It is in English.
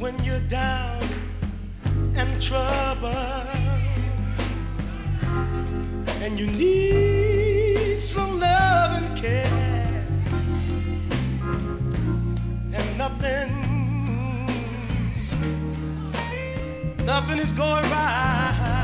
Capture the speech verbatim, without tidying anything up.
when you're down and trouble and you need some love and care and nothing, nothing is going right.